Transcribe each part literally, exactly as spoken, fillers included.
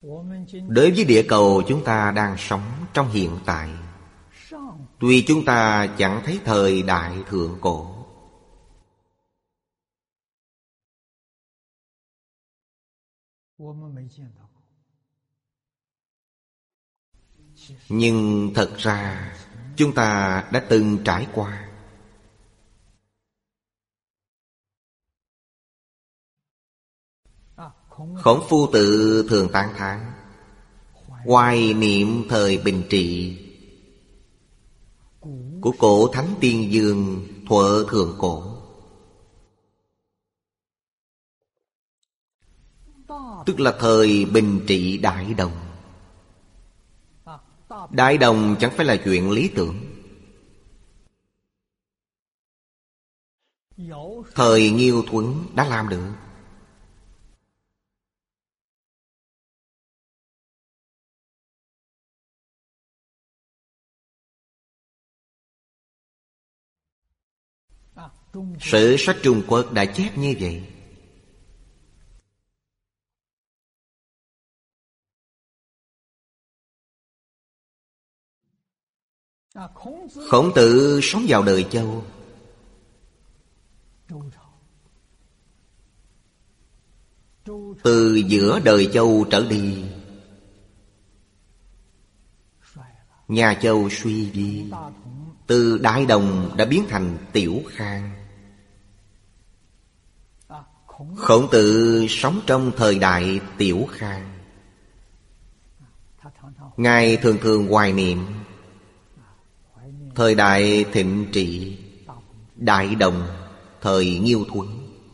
Đối với địa cầu chúng ta đang sống trong hiện tại, tuy chúng ta chẳng thấy thời đại thượng cổ, nhưng thật ra chúng ta đã từng trải qua. Khổng Phu Tự thường tán thán hoài niệm thời Bình Trị của cổ thánh tiên dương thuở thượng cổ. Tức là thời Bình Trị Đại Đồng. Đại Đồng chẳng phải là chuyện lý tưởng. Thời Nghiêu Thuấn đã làm được. Sử sách Trung Quốc đã chép như vậy. Khổng Tử sống vào đời Châu. Từ giữa đời Châu trở đi, nhà Châu suy đi. Từ Đại Đồng đã biến thành Tiểu Khang. Khổng Tử sống trong thời đại Tiểu Khang. Ngài thường thường hoài niệm thời đại Thịnh Trị, Đại Đồng, thời Nghiêu Thuấn.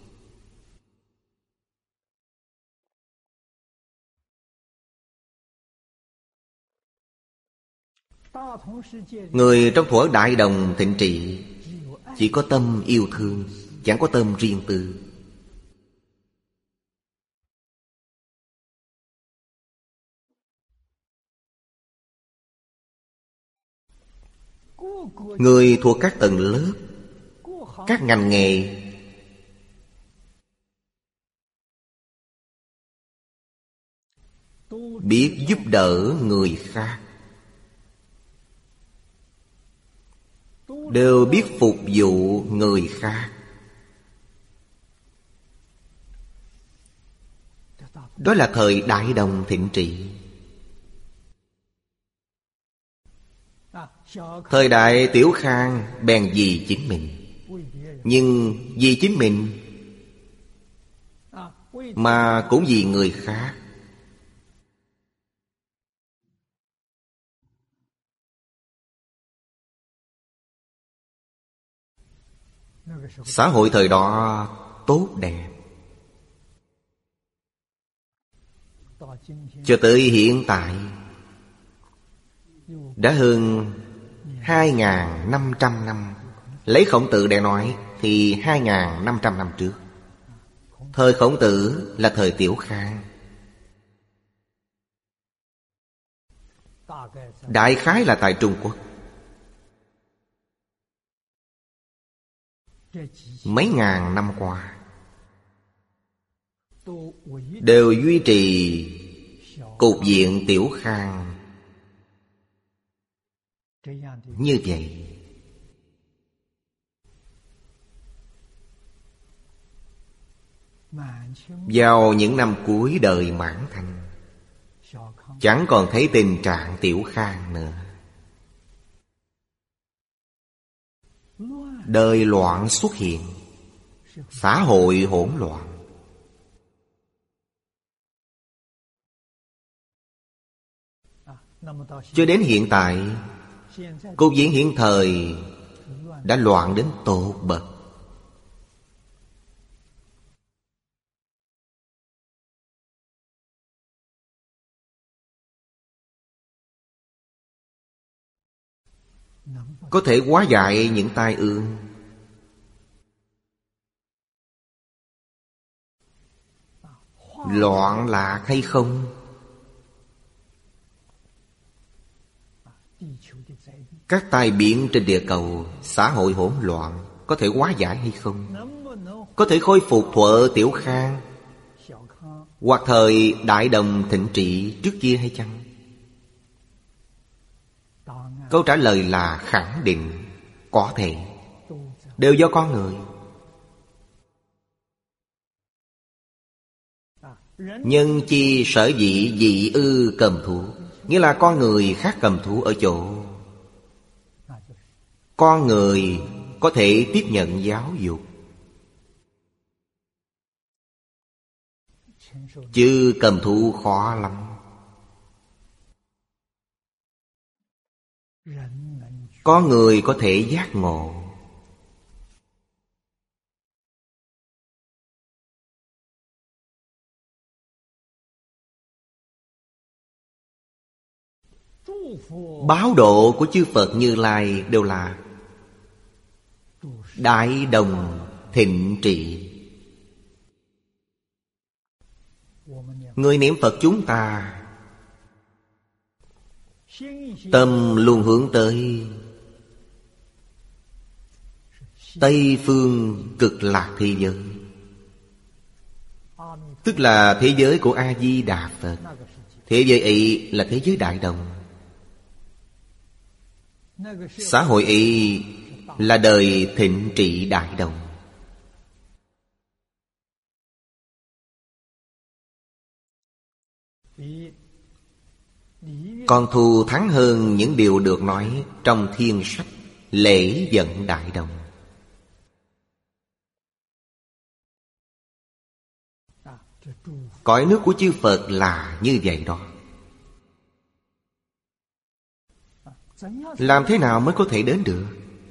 Người trong thuở Đại Đồng Thịnh Trị chỉ có tâm yêu thương, chẳng có tâm riêng tư. Người thuộc các tầng lớp, các ngành nghề, biết giúp đỡ người khác, đều biết phục vụ người khác. Đó là thời Đại Đồng Thịnh Trị. Thời đại Tiểu Khang bèn vì chính mình. Nhưng vì chính mình mà cũng vì người khác. Xã hội thời đó tốt đẹp. Cho tới hiện tại đã hơn hai nghìn năm trăm năm. Lấy Khổng Tử để nói thì hai nghìn năm trăm năm trước. Thời Khổng Tử là thời Tiểu Khang. Đại khái là tại Trung Quốc. Mấy ngàn năm qua đều duy trì cục diện Tiểu Khang như vậy. Vào những năm cuối đời Mãn Thanh, chẳng còn thấy tình trạng Tiểu Khang nữa. Đời loạn xuất hiện, xã hội hỗn loạn. Cho đến hiện tại, cục diện hiện thời đã loạn đến tột bậc. Có thể hóa giải những tai ương, loạn lạc hay không? Các tai biến trên địa cầu, xã hội hỗn loạn, có thể hóa giải hay không? Có thể khôi phục thuở Tiểu Khang Hoặc thời Đại Đồng thịnh trị trước kia hay chăng? Câu trả lời là khẳng định có thể. Đều do con người. Nhân chi sở dĩ dị ư cầm thú, nghĩa là con người khác cầm thú ở chỗ con người có thể tiếp nhận giáo dục, chứ cầm thú khó lắm. Có người có thể giác ngộ. Báo độ của chư Phật Như Lai đều là Đại Đồng thịnh trị. Người niệm Phật chúng ta tâm luôn hướng tới Tây phương cực lạc thế giới, tức là thế giới của A-di-đà Phật. Thế giới ấy là thế giới Đại Đồng. Xã hội ấy là đời thịnh trị Đại Đồng. Còn thù thắng hơn những điều được nói trong thiên sách lễ vận Đại Đồng. Cõi nước của chư Phật là như vậy đó. Làm thế nào mới có thể đến được?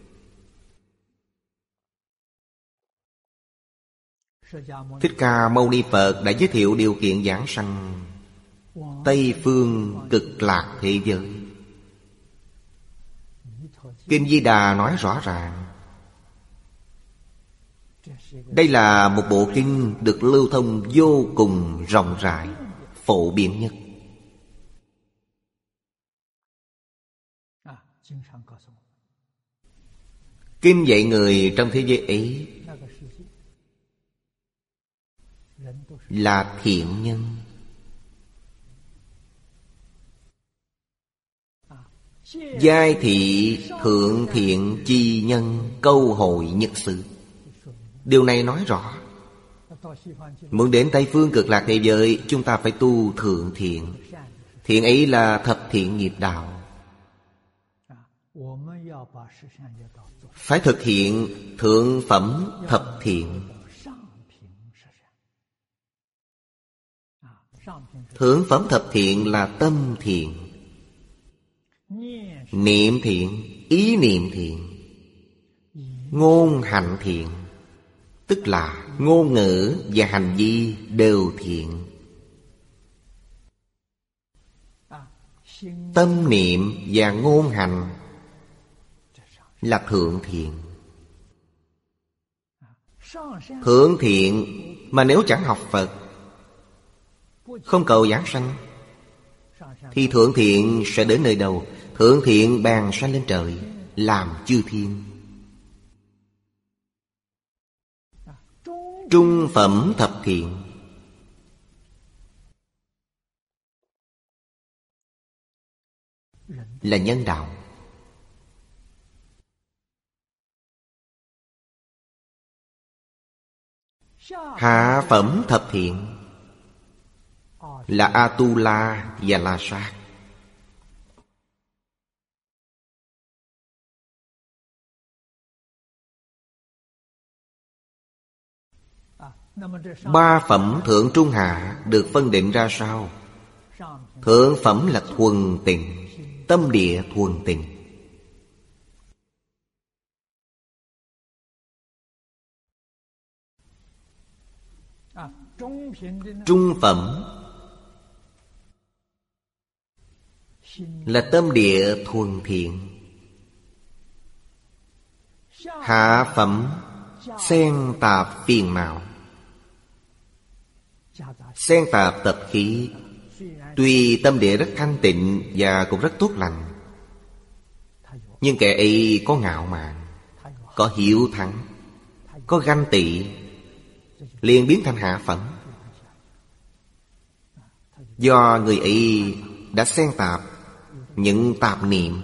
Thích Ca Mâu Ni Phật đã giới thiệu điều kiện giảng sanh Tây phương cực lạc thế giới. Kinh Di Đà nói rõ ràng. Đây là một bộ kinh được lưu thông vô cùng rộng rãi, phổ biến nhất. Kinh dạy người trong thế giới ấy là thiện nhân, giai thị thượng thiện chi nhân, câu hội nhất sự. Điều này nói rõ, muốn đến Tây phương cực lạc thế giới, chúng ta phải tu thượng thiện. Thiện ấy là thập thiện nghiệp đạo. Phải thực hiện thượng phẩm thập thiện. Thượng phẩm thập thiện là tâm thiện, niệm thiện, ý niệm thiện, ngôn hành thiện, tức là ngôn ngữ và hành vi đều thiện. Tâm niệm và ngôn hành là thượng thiện. Thượng thiện mà nếu chẳng học Phật, không cầu giảng sanh, thì thượng thiện sẽ đến nơi đâu? Thượng thiện bèn sanh lên trời, làm chư thiên. Trung phẩm thập thiện là nhân đạo. Hạ phẩm thập thiện là Atula và La Sát. Ba phẩm thượng trung hạ được phân định ra sao? Thượng phẩm là thuần tịnh, tâm địa thuần tịnh. Trung phẩm là tâm địa thuần thiện. Hạ phẩm xen tạp phiền não, xen tạp tập khí. Tuy tâm địa rất thanh tịnh và cũng rất tốt lành, nhưng kẻ ấy có ngạo mạn, có hiếu thắng, có ganh tị, liền biến thành hạ phẩm. Do người ấy đã xen tạp những tạp niệm,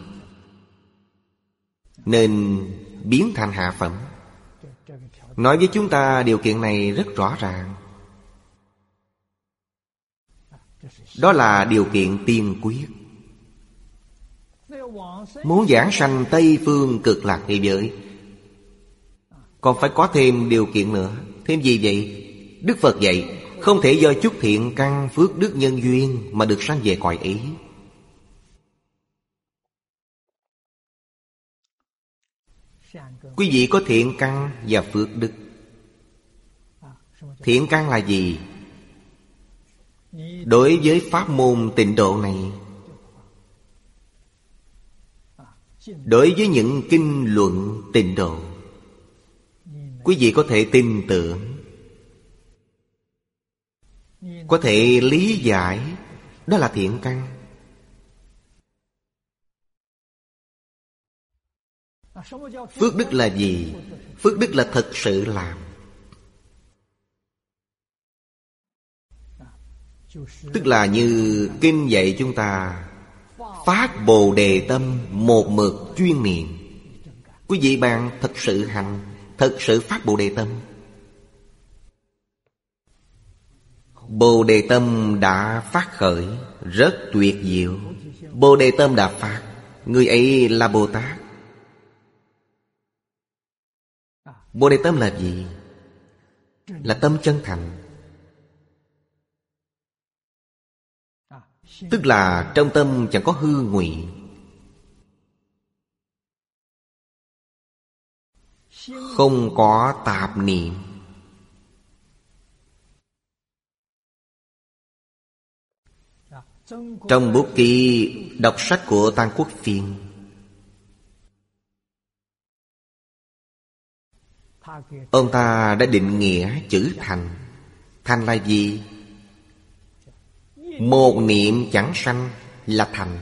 nên biến thành hạ phẩm. Nói với chúng ta điều kiện này rất rõ ràng. Đó là điều kiện tiên quyết. Muốn giảng sanh Tây Phương Cực Lạc thế giới, còn phải có thêm điều kiện nữa. Thêm gì vậy? Đức Phật dạy không thể do chút thiện căn phước đức nhân duyên mà được sanh về cõi ấy. Quý vị có thiện căn và phước đức. Thiện căn là gì? Đối với pháp môn tịnh độ này, đối với những kinh luận tịnh độ, quý vị có thể tin tưởng, có thể lý giải. Đó là thiện căn. Phước đức là gì? Phước đức là thật sự làm. Tức là như kinh dạy chúng ta, phát Bồ Đề tâm, một mực chuyên niệm. Quý vị bạn thật sự hành, thật sự phát Bồ Đề tâm. Bồ Đề tâm đã phát khởi, rất tuyệt diệu. Bồ Đề tâm đã phát, người ấy là Bồ Tát. Bồ Đề tâm là gì? Là tâm chân thành. Tức là trong tâm chẳng có hư ngụy, không có tạp niệm. Trong bút ký đọc sách của Tăng Quốc Phiên, ông ta đã định nghĩa chữ thành. Thành là gì? Một niệm chẳng sanh là thành.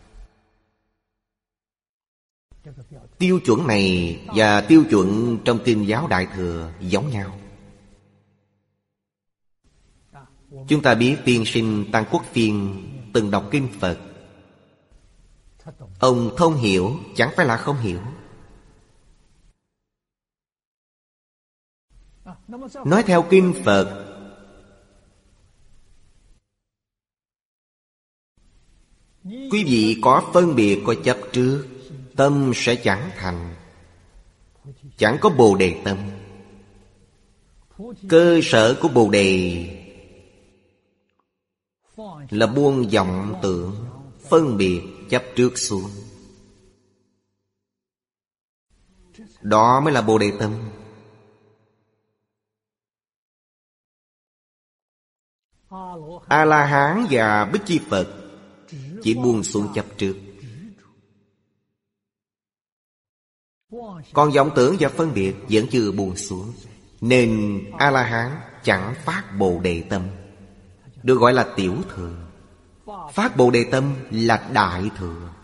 Tiêu chuẩn này và tiêu chuẩn trong kinh giáo Đại Thừa giống nhau. Chúng ta biết tiên sinh Tăng Quốc Phiên từng đọc kinh Phật. Ông thông hiểu, chẳng phải là không hiểu. Nói theo kinh Phật, quý vị có phân biệt, có chấp trước, tâm sẽ chẳng thành, chẳng có Bồ Đề tâm. Cơ sở của Bồ Đề là buông vọng tưởng, phân biệt, chấp trước xuống. Đó mới là Bồ Đề tâm. A-la-hán và Bích Chi Phật chỉ buông xuống chấp trước. Còn vọng tưởng và phân biệt vẫn chưa buông xuống, nên A-la-hán chẳng phát Bồ Đề tâm, được gọi là tiểu thừa. Phát Bồ Đề tâm là đại thừa.